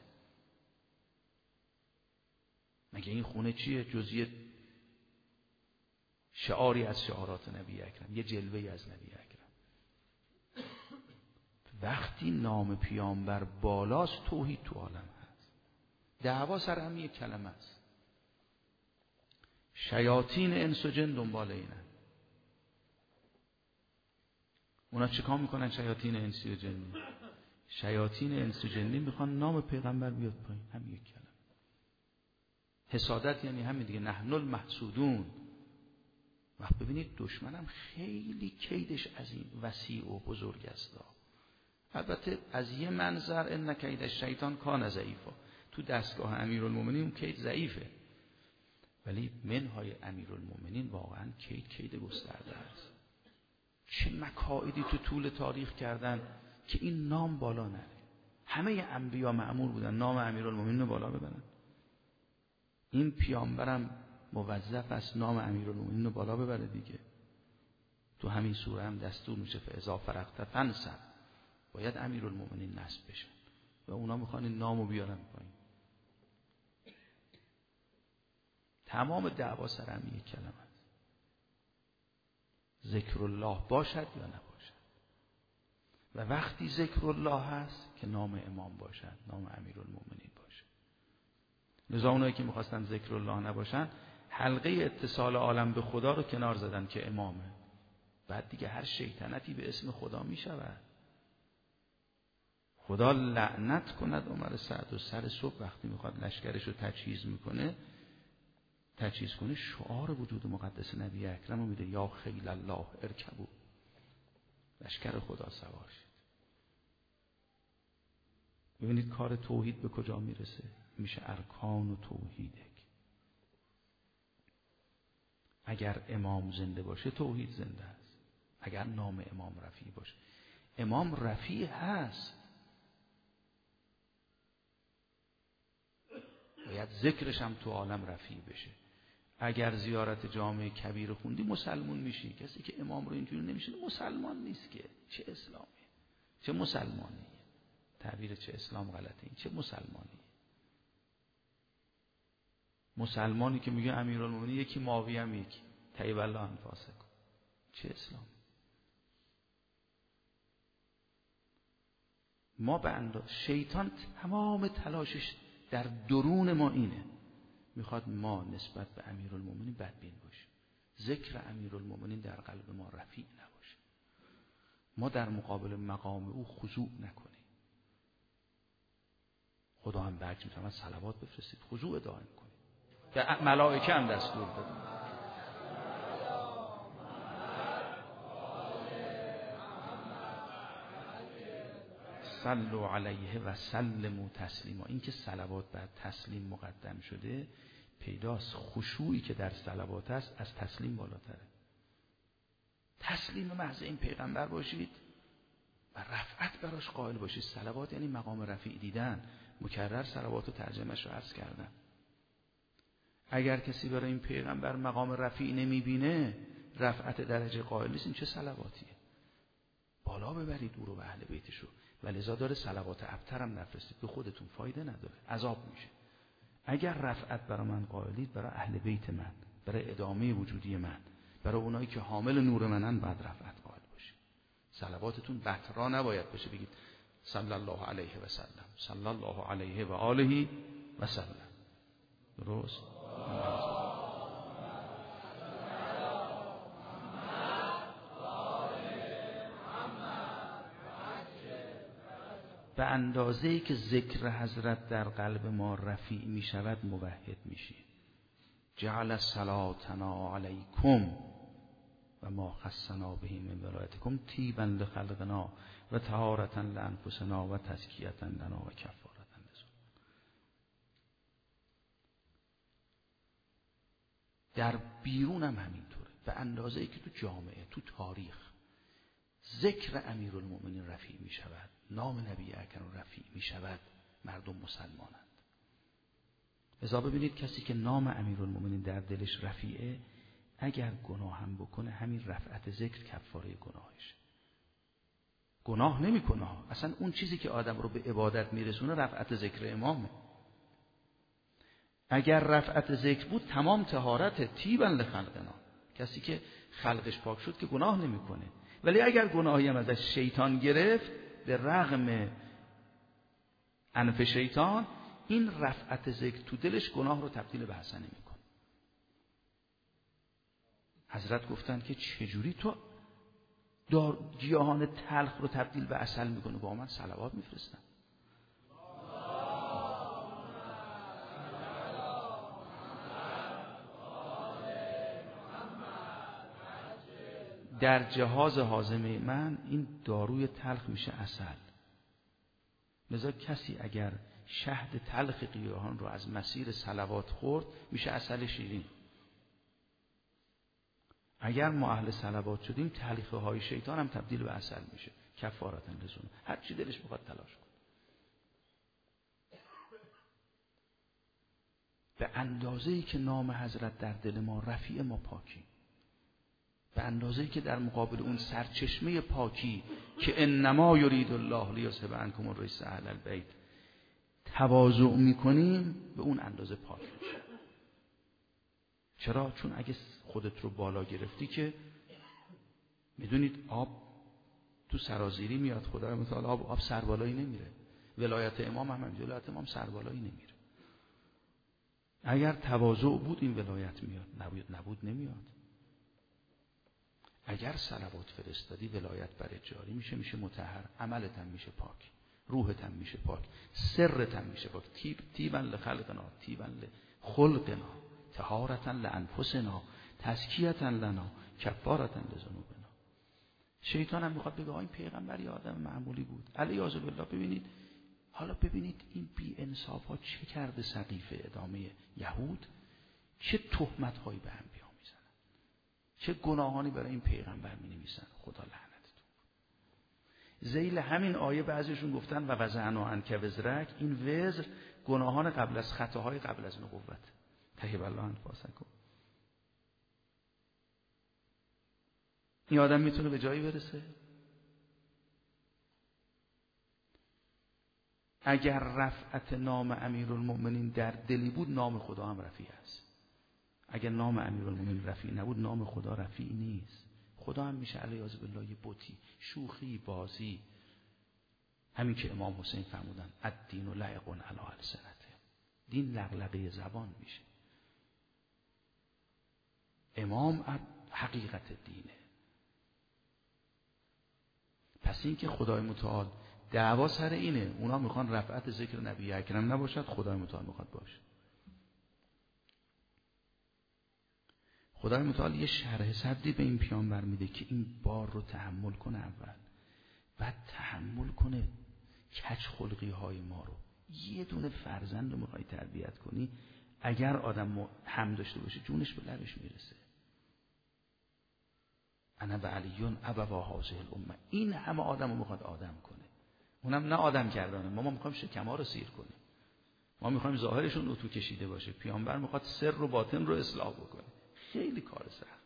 مگه این خونه چیه؟ جزیه شعاری از شعارات نبی اکرم، یه جلوه‌ای از نبی اکرم. وقتی نام پیامبر بالاست توحید تو عالم هست. دعوا سر هم یک کلمه است. شیاطین انس و جن دنبال اینن. اونا چیکار میکنن شیاطین انسی و جنی؟ شیاطین انس و جنی میخوان نام پیغمبر بیاد پایین، هم یک کلمه. حسادت یعنی همین دیگه، نحن المحسودون. وقت ببینید دشمنم خیلی کیدش عظیم وسیع و بزرگ است. البته از یه منظر ان کید الشیطان کان ضعیفا، تو دستگاه امیرالمومنین کید ضعیفه، ولی منهای امیرالمومنین واقعا کید کید گسترده است. چه مکائدی تو طول تاریخ کردن که این نام بالا نره. همه انبیا مأمور بودن نام امیرالمومنین رو بالا ببرن. این پیامبرم موظف است نام امیرالمومنین رو بالا ببره دیگه. تو همین سوره هم دستور میشه فاذا فرغت فانصب، باید امیرالمومنین نصب بشن و اونا میخوان این نامو بیارن پایین. تمام دعوا سر همین یک کلمه است. ذکر الله باشد یا نباشد. و وقتی ذکر الله هست که نام امام باشد، نام امیرالمومنین باشد. لذا اونایی که میخواستن ذکر الله نباشن حلقه اتصال عالم به خدا رو کنار زدن که امامه. بعد دیگه هر شیطنتی به اسم خدا میشود. خدا لعنت کند عمر سعد و سر صبح وقتی میخواد لشکرش رو تجهیز میکنه تجهیز کنه شعار وجود مقدس نبی اکرم رو میده، یا خیل الله ارکبو، لشکر خدا سوار شید. ببینید کار توحید به کجا میرسه، میشه ارکان و توحیدک. اگر امام زنده باشه توحید زنده است. اگر نام امام رفیع باشه، امام رفیع هست، باید ذکرش هم تو عالم رفیع بشه. اگر زیارت جامع کبیر خوندی مسلمون میشی. کسی که امام رو اینجوری نمیشه مسلمان نیست که. چه اسلامی، چه مسلمانی، تعبیر چه اسلام غلطه، این چه مسلمانی. مسلمانی که میگه امیرالمومنین یکی ماوی هم یکی طیب الله انفاسکم، چه اسلام. ما به اندازه شیطان تمام تلاشش در درون ما اینه، میخواد ما نسبت به امیرالمومنین بدبین باشیم، ذکر امیرالمومنین در قلب ما رفیع نباشه، ما در مقابل مقام او خضوع نکنیم. خدا هم برج میتونه صلوات بفرستید، خضوع دائم کنید. به ملائکه هم دستور داده صلوا علیه و سلموا تسلیما. این که صلوات بر تسلیم مقدم شده پیداست. خشوعی که در صلوات است از تسلیم بالاتره. تسلیم محض این پیغمبر باشید و رفعت براش قائل باشید. صلوات یعنی مقام رفیع دیدن. مکرر صلوات و ترجمهش رو عرض کردم. اگر کسی برای این پیغمبر مقام رفیع نمیبینه، رفعت درجه قائل نیست، این چه صلواتیه؟ بالا ببرید او رو و اهل بیتشو. ولذا داره صلوات ابتر هم نفرستید، به خودتون فایده نداره، عذاب میشه. اگر رفعت برای من قائلید، برای اهل بیت من، برای ادامه وجودی من، برای اونایی که حامل نور منن، بعد رفعت قائل باشید. صلواتتون بطرا نباید بشه بگید صلی الله علیه و سلم، صلی الله علیه و آله و سلم. درست؟ به اندازه‌ای که ذکر حضرت در قلب ما رفیع می شود موحد میشی. جعل صلاتنا علیکم و ما خصنا به من ولایتکم طیبا لخلقنا و طهارة لانفسنا و تزکیة لنا و کفارة لذنوبنا. در بیرون هم همینطوره. به اندازه‌ای که تو جامعه، تو تاریخ ذکر امیرالمومنین رفیع می شود، نام نبی اکرم رفیع می شود، مردم مسلمانند. لذا ببینید کسی که نام امیرالمومنین در دلش رفیعه، اگر گناه هم بکنه همین رفعت ذکر کفاره گناهش. گناه نمی کنه، اصلا اون چیزی که آدم رو به عبادت میرسونه رفعت ذکر امامه. اگر رفعت ذکر بود تمام طهارت طیبا لخلقنا، کسی که خلقش پاک شد که گناه نمی کنه. ولی اگر گناهی هم ازش شیطان گرفت، به رغم انف شیطان، این رفعت ذکر تو دلش گناه رو تبدیل به حسنه میکنه. حضرت گفتن که چجوری تو دار گیاهان تلخ رو تبدیل به عسل میکنه؟ با من صلوات میفرستم. در جهاز هاضمه من این داروی تلخ میشه عسل. لذا کسی اگر شهد تلخ گیاهان رو از مسیر صلوات خورد میشه عسل شیرین. اگر ما اهل صلوات شدیم تلخی های شیطان هم تبدیل به عسل میشه. کفارة لذنوب. هر چی دلش بخواد تلاش کن. به اندازه‌ای که نام حضرت در دل ما رفیع، ما پاکی. به اندازه‌ای که در مقابل اون سرچشمه پاکی که انما یرید الله لیذهب عنکم الرجس اهل البیت تواضع میکنیم، به اون اندازه پاک میشه. چرا؟ چون اگه خودت رو بالا گرفتی که میدونید آب تو سرازیری میاد، خدا متعال آب آب سربالایی نمیره. ولایت امام هم همین، ولایت امام سربالایی نمیره. اگر تواضع بود این ولایت میاد، نبود نبود نمیاد. اگر صلوات فرستادی ولایت بر جاری میشه، میشه مطهر، عملت هم میشه پاک، روحت هم میشه پاک، سرت هم میشه پاک. تیب تیبا لخلقنا تیبا لخلقنا طهارة لانفسنا تزکیة لنا کفارة لذنوبنا. شیطان هم میخواد بگه این پیغمبر یه آدم معمولی بود، علیاذ بالله. ببینید حالا ببینید این بی انصاف ها چه کرده سقیفه ادامه یهود، چه تهمت هایی به هم بیا میزنن، چه گناهانی برای این پیغمبر می نویسن. خدا لعنتتون. ذیل همین آیه بعضیشون گفتن و وضعنا عنک وزرک، این وزر گناهان قبل از خطاهای قبل از نبوت. طیب الله انفاسکم. این آدم میتونه به جایی برسه؟ اگر رفعت نام امیرالمؤمنین در دلی بود، نام خدا هم رفیع است. اگر نام امیرالمؤمنین رفیع نبود، نام خدا رفیع نیست. خدا هم میشه علیاذ بالله یه بتی، شوخی، بازی. همین که امام حسین فرمودن الدین لعق علی السنته، دین لغلقه زبان میشه. امام حقیقت دینه. پس این که خدای متعال دعوا سر اینه، اونا میخوان رفعت ذکر نبی اکرم نباشد، خدای متعال میخواد باشه. خدای متعال یه شرح صدری به این پیامبر میده که این بار رو تحمل کنه اول، بعد تحمل کنه کج خلقی های ما رو. یه دونه فرزند رو میخوای تربیت کنی، اگر آدم هم داشته باشه جونش به لبش میرسه. انا به علیون ابوا هذه الامه. این همه آدم رو میخواد آدم کنه، اونم نه آدم کردانه. ما ما میخوایم شکم‌ها رو سیر کنیم، ما میخوایم ظاهرشون رو تو کشیده باشه. پیامبر میخواد سر و باطن رو اصلاح بکنه. خیلی کار سخت.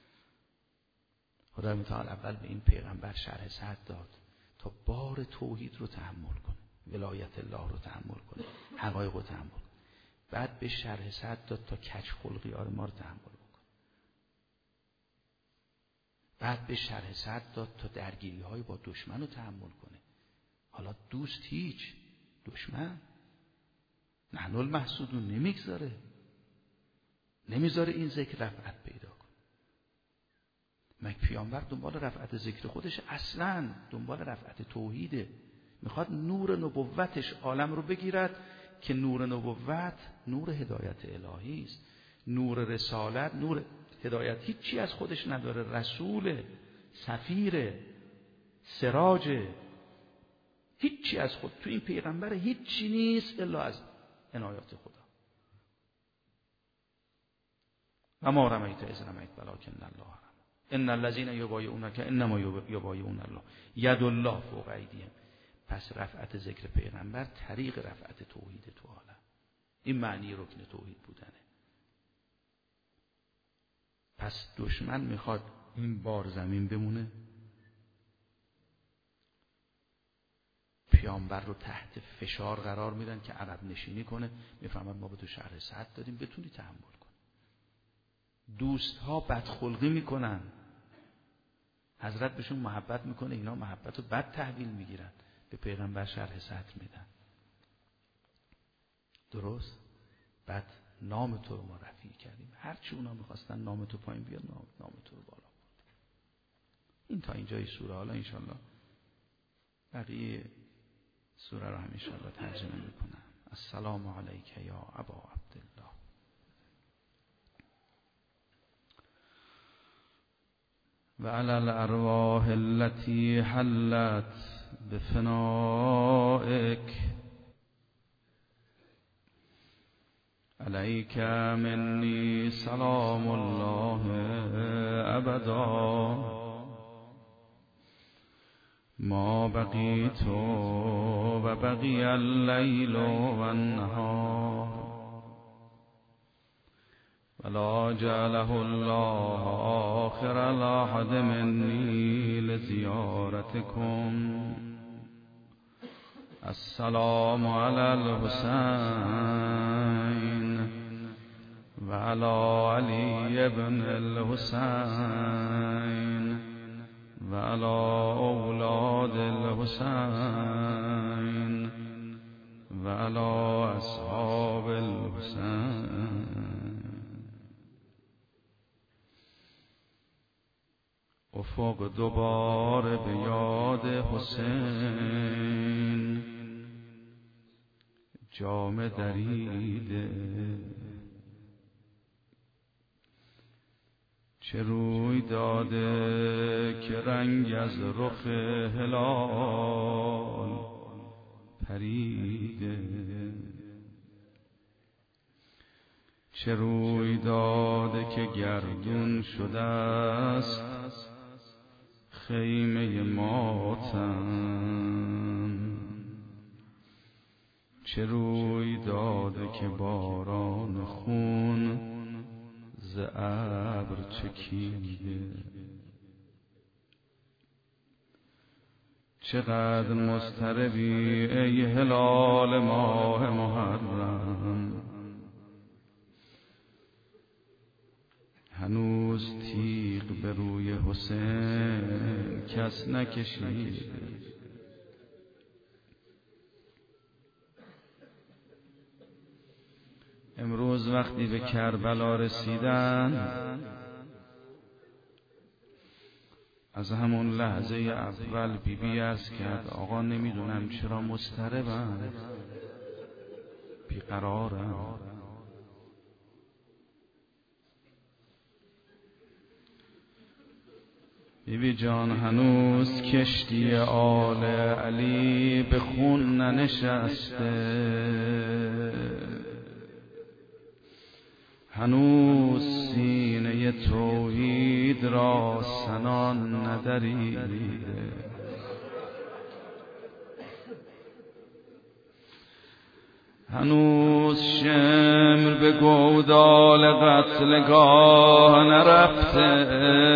خدای متعال اول به این پیغمبر شرح صدر داد تا بار توحید رو تحمل کنه، ولایت الله رو تحمل کنه، حقایق رو تحمل کنه. بعد به شرح صدر داد تا کج خلقیات ما رو تحمل کنه. بعد به شرح صدر داد تا درگیری های با دشمن رو تحمل کنه. حالا دوست هیچ، دشمن نحن المحسودون نمیگذاره، نمیذاره این ذکر رفعت پیدا کنه. مگه پیامبر دنبال رفعت ذکر خودش؟ اصلا دنبال رفعت توحیده. میخواد نور نبوتش عالم رو بگیرد که نور نبوت نور هدایت الهی است. نور رسالت، نور هدایت هیچی از خودش نداره. رسول، سفیر، سراج، هیچی از خود تو این پیغمبر هیچی نیست الا از عنایات خدا. و ما رمیت اذ رمیت ولکن الله رمی. ان الذين یبایعونک انما یبایعون الله ید الله فوق ایدیهم. پس رفعت ذکر پیغمبر طریق رفعت توحید تو عالم. این معنی رکن توحید بودنه. پس دشمن میخواد این بار زمین بمونه، پیامبر رو تحت فشار قرار میدن که عقب نشینی کنه. میفهمن ما به تو شرح صدر دادیم بتونی تحمل کن. دوست ها بدخلقی میکنن، حضرت بهشون محبت میکنه، اینا محبت رو بد تحویل میگیرن، به پیغمبر شرح صدر میدن. درست؟ بعد نام تو رو ما رفیع کردیم. هرچی اونا میخواستن نام تو پایین بیاد، نام, نام تو رو بالا برد. این تا اینجای سوره. حالا انشالله بقیه سوره رو هم انشالله ترجمه میکنم. السلام علیک یا ابا عبدالله. و علی الارواح التي حلت بفنائک علیک منی سلام الله ابدا ما بقیت و بقی اللیل و النهار ولا جعله الله آخر العهد منی لزیارتکم. السلام علی الحسین و علی علی ابن الحسین و علی اولاد الحسین و علی اصحاب الحسین. افق دوباره به یاد حسین جام دریده، چه روی داده که رنگ از رخ هلال پریده، چه روی داده که گردون شده است خیمه ماتم، چه روی داده که باران خون ز ابر چکیده، چقدر مضطربی ای هلال ماه محرم، هنوز تیغ به روی حسین کس نکشید. امروز وقتی به کربلا رسیدن، از همون لحظه اول بی بی عرض کرد آقا نمیدونم چرا مضطربم، بیقرارم. بی بی جان هنوز کشتی آل علی به خون ننشسته، هنوز سینه توحید را سنان ندریده، هنوز شمر به گودال قتلگاه نرفته،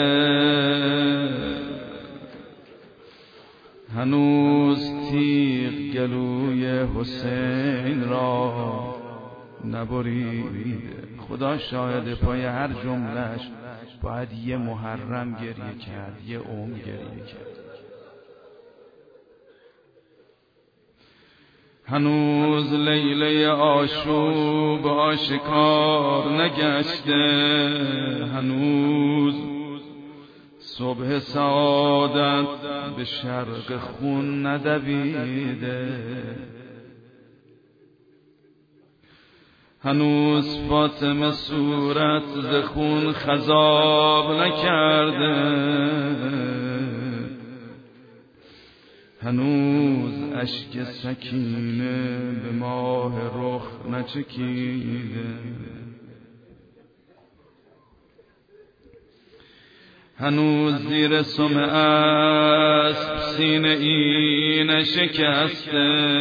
هنوز تیغ گلوی حسین را نبریده. خدا شاهد پای هر جملهش باید یه محرم گریه کرد، یه عمر گریه کرد. هنوز لیله آشوب آشکار نگشته، هنوز صبح سعادت به شرق خون ندویده، هنوز فاطمه صورت ز خون خضاب نکرده، هنوز اشک سکینه به ماه رخ نچکیده، هنوز زیر سم اسب سینه ای نشکسته،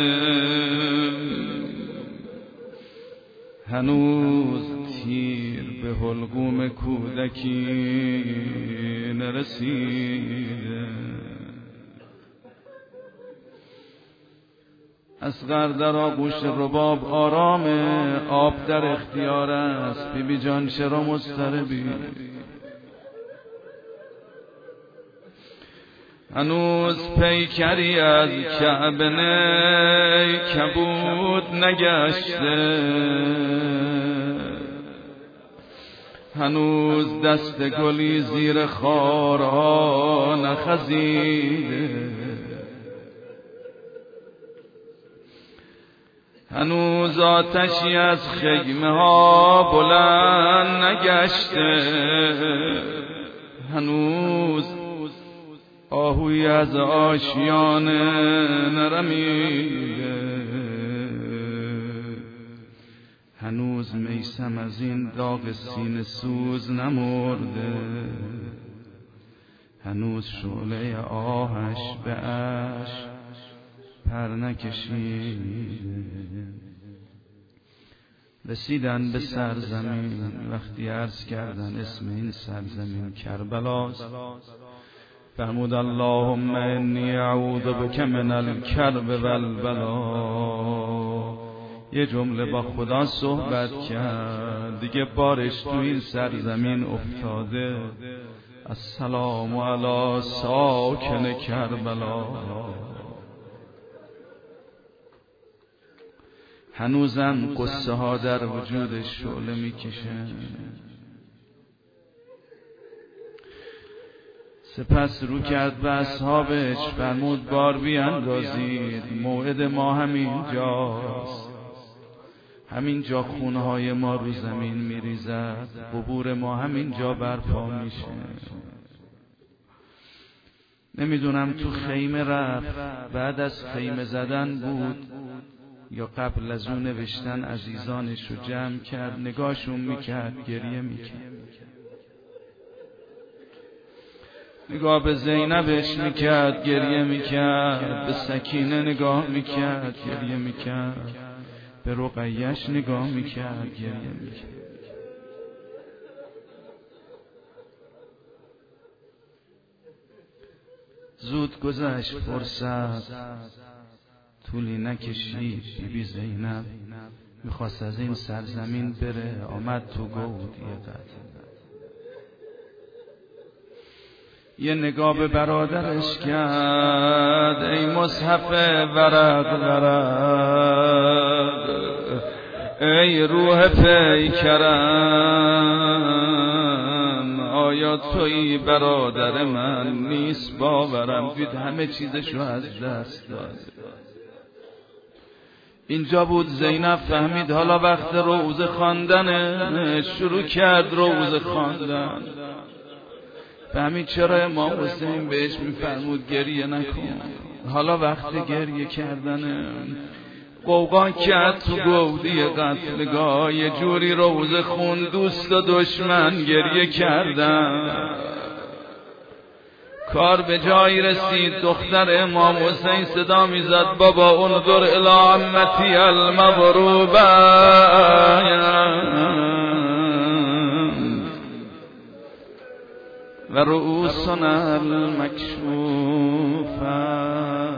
هنوز تیر به حلقوم کودکی نرسیده. اصغر در آغوش رباب آرام، آب در اختیار است. بی بی جان چرا مضطربی؟ هنوز پیکری از کعبه کبود نگشته، هنوز دست گلی زیر خارا نخزیده، هنوز آتشی از خیمه ها بلند نگشته، هنوز آهوی از آشیانه نرمیده، هنوز میسم از این داغ سینه سوز نمرده، هنوز شعله آهش به عشق پر نکشیده. رسیدن به سرزمین، وقتی عرض کردن اسم این سرزمین کربلاست، فرمود اللهم انی اعوذ بک من الکرب والبلا. یه جمله با خدا صحبت کرد، دیگه بارش تو این سرزمین افتاده. السلام علی ساکن کربلا. هنوزم قصه ها در وجود شعله میکشن. سپس رو کرد به اصحابش، فرمود بار بیاندازید، موعد ما همین جاست. همین جا خونه های ما رو زمین میریزد، قبور ما همین جا برپا میشه. نمیدونم تو خیمه رفت، بعد از خیمه زدن بود یا قبل از اون نوشتن عزیزانش رو جمع کرد، نگاهشون میکرد، گریه میکرد. نگاه به زینبش میکرد، گریه میکرد. به سکینه نگاه میکرد، گریه میکرد. به رقیه‌اش نگاه میکرد، گریه میکرد. زود گذشت فرصت، طولی نکشید. بی بی زینب میخواست از این سرزمین بره، آمد تو گودیت. یه نگاه به برادرش کرد، ای مصحف ورق ورق، ای روح پیکرم، آیا تویی برادر من؟ نیست باورم. دید همه چیزشو از دست داد. اینجا بود زینب فهمید حالا وقت روزه خواندنه. شروع کرد روزه خواندن. فهمید چرا امام حسین بهش میفرمود گریه نکن، حالا وقت گریه کردنه. قوقا کرد تو گودی قتلگاه، یه جوری روزه خون، دوست و دشمن گریه کردن. کار به جایی رسید، دختر امام حسین صدا میزد بابا انظر الی عمتی المغروبه و رؤوسنا المکشوفه.